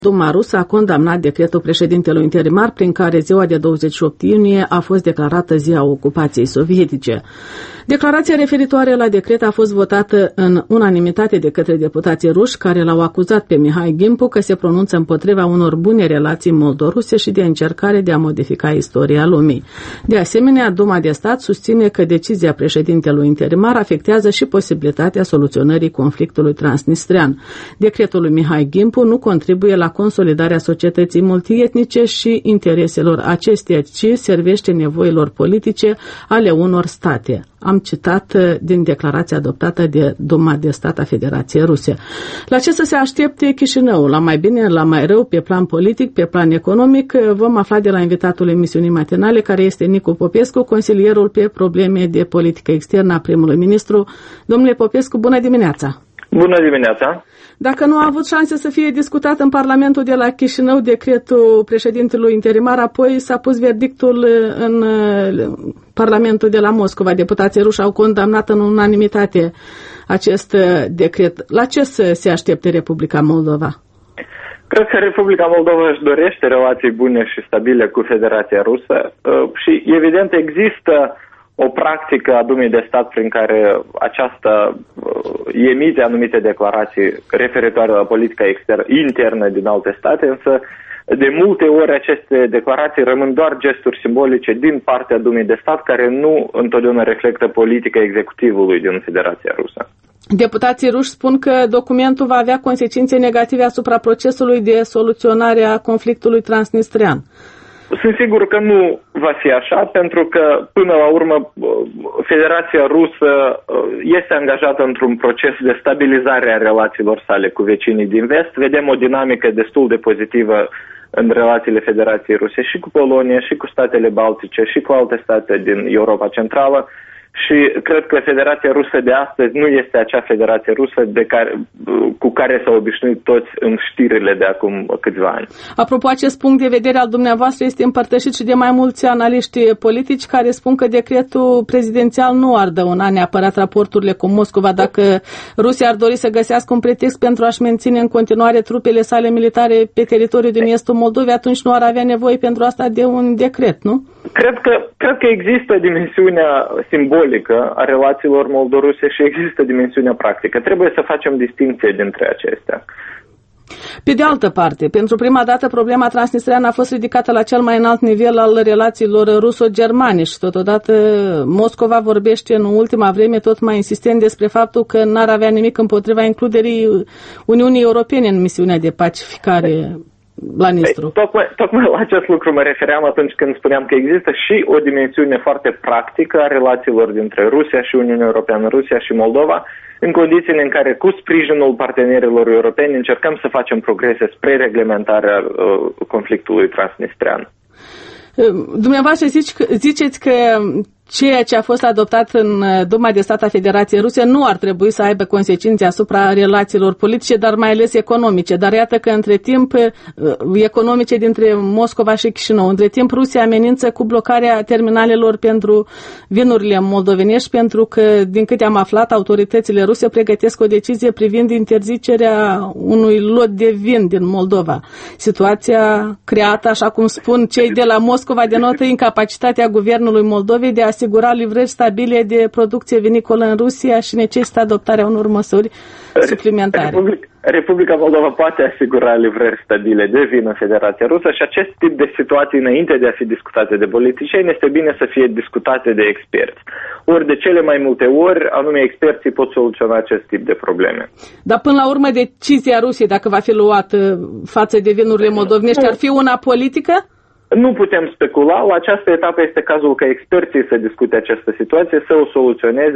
Duma rusă a condamnat decretul președintelui interimar prin care ziua de 28 iunie a fost declarată ziua ocupației sovietice. Declarația referitoare la decret a fost votată în unanimitate de către deputații ruși care l-au acuzat pe Mihai Gimpu că se pronunță împotriva unor bune relații moldoruse și de încercare de a modifica istoria lumii. De asemenea, Duma de Stat susține că decizia președintelui interimar afectează și posibilitatea soluționării conflictului transnistrean. Decretul lui Mihai Gimpu nu contribuie la consolidarea societății multietnice și intereselor acesteia, ci servește nevoilor politice ale unor state. Am citat din declarația adoptată de Duma de Stat a Federației Ruse. La ce să se aștepte Chișinău? La mai bine, la mai rău, pe plan politic, pe plan economic? Vom afla de la invitatul emisiunii matinale, care este Nicu Popescu, consilierul pe probleme de politică externă a primului ministru. Domnule Popescu, bună dimineața! Bună dimineața! Dacă nu a avut șanse să fie discutat în Parlamentul de la Chișinău decretul președintelui interimar, apoi s-a pus verdictul în Parlamentul de la Moscova. Deputații ruși au condamnat în unanimitate acest decret. La ce se aștepte Republica Moldova? Cred că Republica Moldova își dorește relații bune și stabile cu Federația Rusă și evident există o practică a Dumei de Stat prin care aceasta emite anumite declarații referitoare la politica internă din alte state, însă de multe ori aceste declarații rămân doar gesturi simbolice din partea Dumei de Stat, care nu întotdeauna reflectă politica executivului din Federația Rusă. Deputații ruși spun că documentul va avea consecințe negative asupra procesului de soluționare a conflictului transnistrean. Sunt sigur că nu va fi așa, pentru că, până la urmă, Federația Rusă este angajată într-un proces de stabilizare a relațiilor sale cu vecinii din vest. Vedem o dinamică destul de pozitivă în relațiile Federației Ruse și cu Polonia, și cu statele Baltice, și cu alte state din Europa Centrală. Și cred că Federația Rusă de astăzi nu este acea Federație Rusă cu care s-au obișnuit toți în știrile de acum câțiva ani. Apropo, acest punct de vedere al dumneavoastră este împărtășit și de mai mulți analiști politici care spun că decretul prezidențial nu ar dăuna neapărat raporturile cu Moscova. Dacă Rusia ar dori să găsească un pretext pentru a-și menține în continuare trupele sale militare pe teritoriul din estul Moldovei, atunci nu ar avea nevoie pentru asta de un decret, nu? Cred că există dimensiunea simbolică a relațiilor moldoruse și există dimensiunea practică. Trebuie să facem distincție dintre acestea. Pe de altă parte, pentru prima dată problema transnistreană a fost ridicată la cel mai înalt nivel al relațiilor ruso-germane și totodată Moscova vorbește în ultima vreme tot mai insistent despre faptul că n-ar avea nimic împotriva includerii Uniunii Europene în misiunea de pacificare la Nistru. Tocmai la acest lucru mă refeream atunci când spuneam că există și o dimensiune foarte practică a relațiilor dintre Rusia și Uniunea Europeană, Rusia și Moldova, în condițiile în care, cu sprijinul partenerilor europeni, încercăm să facem progrese spre reglementarea conflictului transnistrean. Dumneavoastră ziceți că ceea ce a fost adoptat în Duma de Stat a Federației Ruse nu ar trebui să aibă consecințe asupra relațiilor politice, dar mai ales economice. Dar iată că între timp, economice dintre Moscova și Chișinău, între timp Rusia amenință cu blocarea terminalelor pentru vinurile moldovenești, pentru că, din câte am aflat, autoritățile ruse pregătesc o decizie privind interzicerea unui lot de vin din Moldova. Situația creată, așa cum spun cei de la Moscova, denotă incapacitatea guvernului Moldovei de a asigura livrări stabile de producție vinicolă în Rusia și necesită adoptarea unor măsuri suplimentare. Republica Moldova poate asigura livrări stabile de vin în Federația Rusă și acest tip de situații, înainte de a fi discutate de politicieni, este bine să fie discutate de experți. Ori de cele mai multe ori, anume experții pot soluționa acest tip de probleme. Dar până la urmă, decizia Rusiei, dacă va fi luată față de vinurile moldovenești, ar fi una politică? Nu putem specula. La această etapă este cazul ca experții să discute această situație, să o soluționeze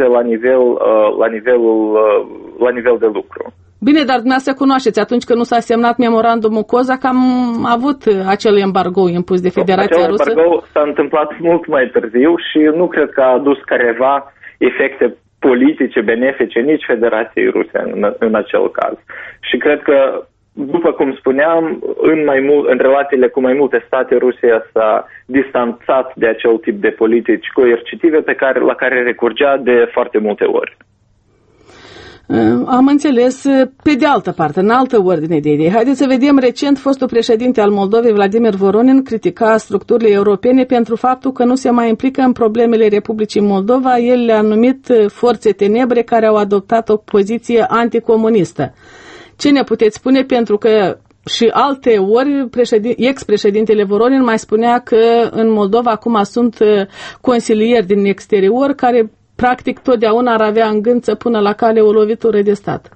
la nivel de lucru. Bine, dar dumneavoastră cunoașteți, atunci când nu s-a semnat memorandumul COZAC, am avut acel embargo impus de Federația Rusă? Acel embargo s-a întâmplat mult mai târziu și nu cred că a adus careva efecte politice benefice nici Federației Ruse în acel caz. Și cred că, după cum spuneam, în relațiile cu mai multe state, Rusia s-a distanțat de acel tip de politici coercitive la care recurgea de foarte multe ori. Am înțeles. Pe de altă parte, în altă ordine de idei. Haideți să vedem, recent fostul președinte al Moldovei, Vladimir Voronin, critica structurile europene pentru faptul că nu se mai implică în problemele Republicii Moldova. El le-a numit forțe tenebre care au adoptat o poziție anticomunistă. Ce ne puteți spune? Pentru că și alte ori ex-președintele Voronin mai spunea că în Moldova acum sunt consilieri din exterior care practic totdeauna ar avea în gând să pună la cale o lovitură de stat.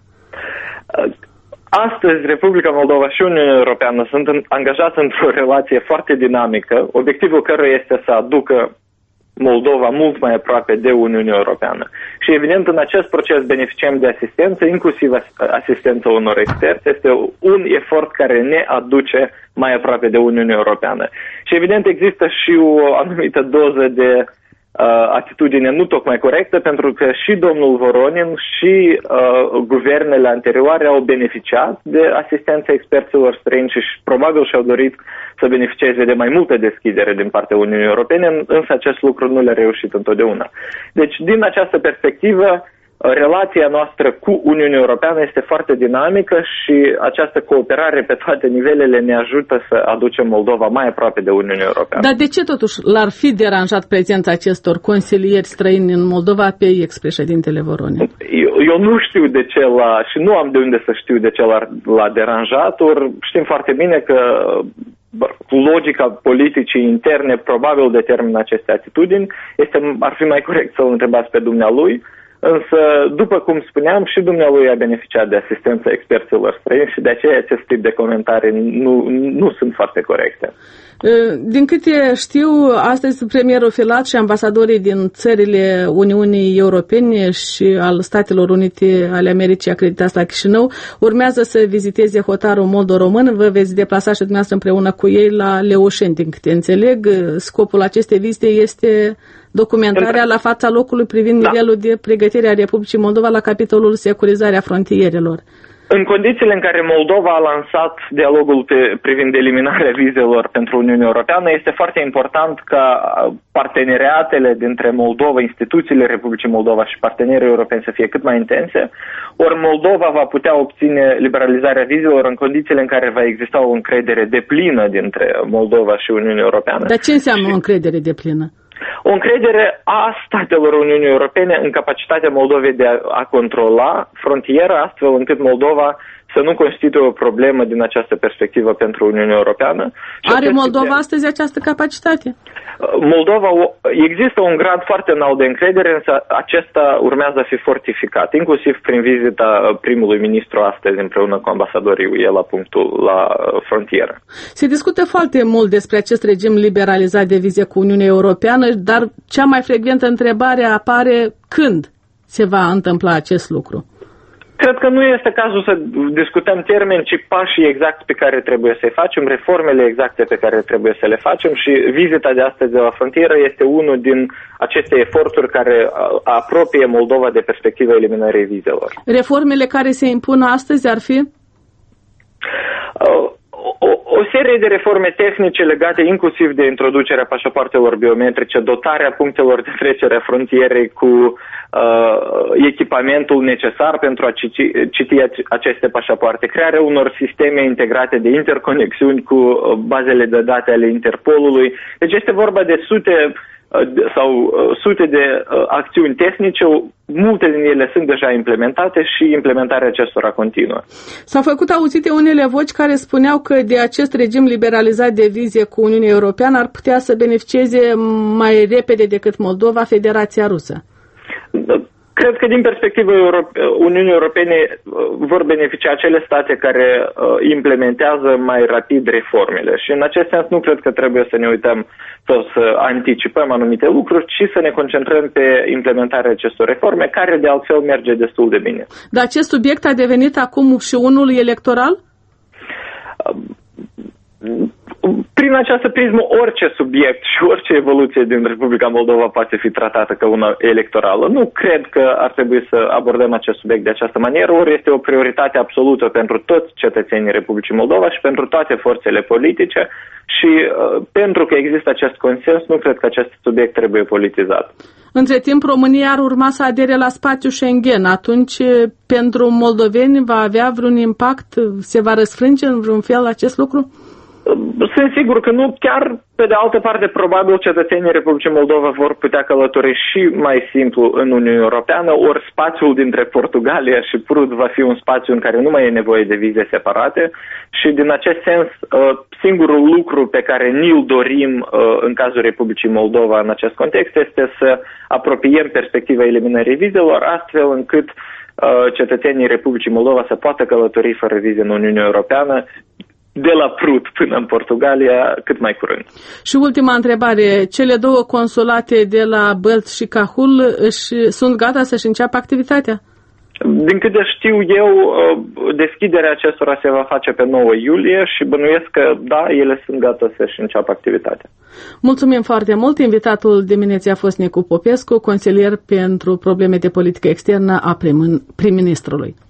Astăzi, Republica Moldova și Uniunea Europeană sunt angajați într-o relație foarte dinamică, obiectivul căruia este să aducă Moldova mult mai aproape de Uniunea Europeană. Și evident, în acest proces beneficiem de asistență, inclusiv asistența unor experți. Este un efort care ne aduce mai aproape de Uniunea Europeană. Și evident, există și o anumită doză de atitudine nu tocmai corectă, pentru că și domnul Voronin și guvernele anterioare au beneficiat de asistența experților străini și probabil și-au dorit să beneficieze de mai multă deschidere din partea Uniunii Europene, însă acest lucru nu le-a reușit întotdeauna. Deci, din această perspectivă, relația noastră cu Uniunea Europeană este foarte dinamică și această cooperare pe toate nivelele ne ajută să aducem Moldova mai aproape de Uniunea Europeană. Dar de ce totuși l-ar fi deranjat prezența acestor consilieri străini în Moldova pe ex-președintele Voronin? Eu nu știu de ce și nu am de unde să știu de ce l-a deranjat, ori știm foarte bine că logica politicii interne probabil determină aceste atitudini. Ar fi mai corect să-l întrebați pe dumnealui. Însă, după cum spuneam, și dumnealui a beneficiat de asistența experților străini și de aceea acest tip de comentarii nu sunt foarte corecte. Din câte știu, astăzi premierul Filat și ambasadorii din țările Uniunii Europene și al Statelor Unite ale Americii acreditați la Chișinău urmează să viziteze hotarul moldo-român. Vă veți deplasa și dumneavoastră împreună cu ei la Leoșeni, din câte înțeleg. Scopul acestei vizite este documentarea la fața locului privind nivelul de pregătire a Republicii Moldova la capitolul securizarea frontierelor. În condițiile în care Moldova a lansat dialogul privind eliminarea vizelor pentru Uniunea Europeană, este foarte important ca parteneriatele dintre Moldova, instituțiile Republicii Moldova și partenerii europeni să fie cât mai intense, ori Moldova va putea obține liberalizarea vizelor în condițiile în care va exista o încredere deplină dintre Moldova și Uniunea Europeană. Dar ce înseamnă o încredere deplină? O încredere a statelor Uniunii Europene în capacitatea Moldovei de a controla frontiera, astfel încât Moldova să nu constituie o problemă din această perspectivă pentru Uniunea Europeană. Are Moldova astăzi această capacitate? Există un grad foarte înalt de încredere, însă acesta urmează a fi fortificat, inclusiv prin vizita primului ministru astăzi împreună cu ambasadorii UE la frontieră. Se discută foarte mult despre acest regim liberalizat de vize cu Uniunea Europeană, dar cea mai frecventă întrebare apare când se va întâmpla acest lucru. Cred că nu este cazul să discutăm termeni, ci pașii exacti pe care trebuie să-i facem, reformele exacte pe care trebuie să le facem și vizita de astăzi de la frontieră este unul din aceste eforturi care apropie Moldova de perspectiva eliminării vizelor. Reformele care se impun astăzi ar fi? O serie de reforme tehnice legate inclusiv de introducerea pașapoartelor biometrice, dotarea punctelor de trecere a frontierei cu echipamentul necesar pentru a citi aceste pașapoarte, crearea unor sisteme integrate de interconexiuni cu bazele de date ale Interpolului. Deci este vorba de sute de acțiuni tehnice, multe din ele sunt deja implementate și implementarea acestora continuă. S-au făcut auzite unele voci care spuneau că de acest regim liberalizat de vize cu Uniunea Europeană ar putea să beneficieze mai repede decât Moldova Federația Rusă. Cred că din perspectiva Uniunii Europene vor beneficia acele state care implementează mai rapid reformele și în acest sens nu cred că trebuie să ne uităm sau să anticipăm anumite lucruri, ci să ne concentrăm pe implementarea acestor reforme, care de altfel merge destul de bine. Dar acest subiect a devenit acum și unul electoral? Prin această prismă, orice subiect și orice evoluție din Republica Moldova poate fi tratată ca una electorală. Nu cred că ar trebui să abordăm acest subiect de această manieră, ori este o prioritate absolută pentru toți cetățenii Republicii Moldova și pentru toate forțele politice și pentru că există acest consens, nu cred că acest subiect trebuie politizat. Între timp, România ar urma să adere la spațiul Schengen. Atunci, pentru moldoveni va avea vreun impact? Se va răsfrânge în vreun fel acest lucru? Sunt sigur că nu, chiar pe de altă parte, probabil cetățenii Republicii Moldova vor putea călători și mai simplu în Uniunea Europeană, ori spațiul dintre Portugalia și Prut va fi un spațiu în care nu mai e nevoie de vize separate și din acest sens, singurul lucru pe care ni-l dorim în cazul Republicii Moldova în acest context este să apropiem perspectiva eliminării vizelor, astfel încât cetățenii Republicii Moldova să poată călători fără vize în Uniunea Europeană, de la Prut până în Portugalia, cât mai curând. Și ultima întrebare, cele două consulate de la Bălți și Cahul sunt gata să-și înceapă activitatea? Din câte știu eu, deschiderea acestora se va face pe 9 iulie și bănuiesc că, da, ele sunt gata să-și înceapă activitatea. Mulțumim foarte mult. Invitatul dimineții a fost Nicu Popescu, consilier pentru probleme de politică externă a prim-ministrului.